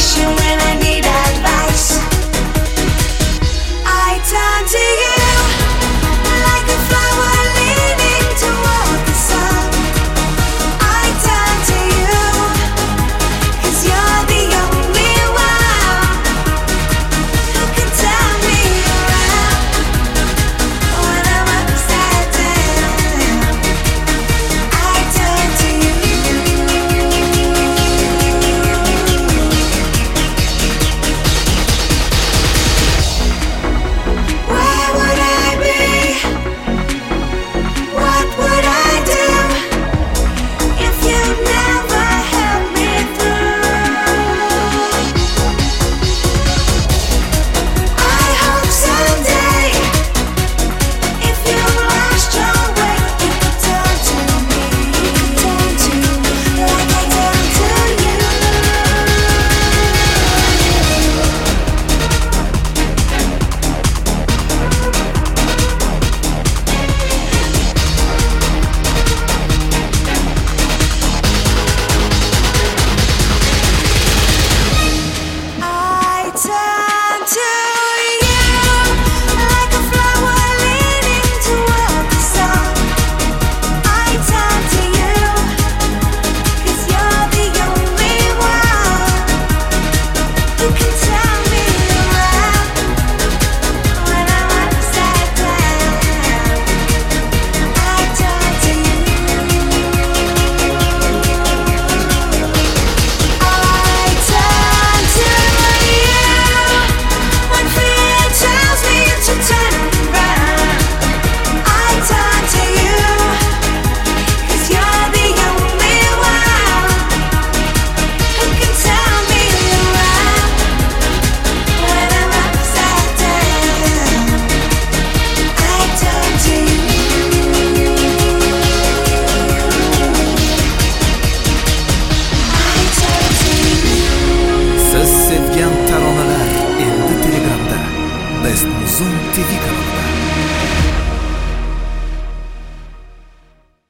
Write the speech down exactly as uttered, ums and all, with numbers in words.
inspiration when I need advice. I turn to you like a flower leaning toward the sun. I turn to you 'cause you're the only one who can turn me around when I'm upside down. I turn to you. Where would I be? What would I do if you never helped me through? I hope someday, if you lost your way, you could turn to me, turn to me like I turn to you. I turn to you like a flower leaning toward the sun. I turn to you 'cause you're the only one who can turn me around when I'm upside down. I turn to you. I turn to you when fear tells me to turn around. I turn to you 'cause you're the only one who can turn me around when I'm upside down. I turn to you. I turn to you. Siz sevgan taronalar endi Telegramda. Best Muzon T V kanalida.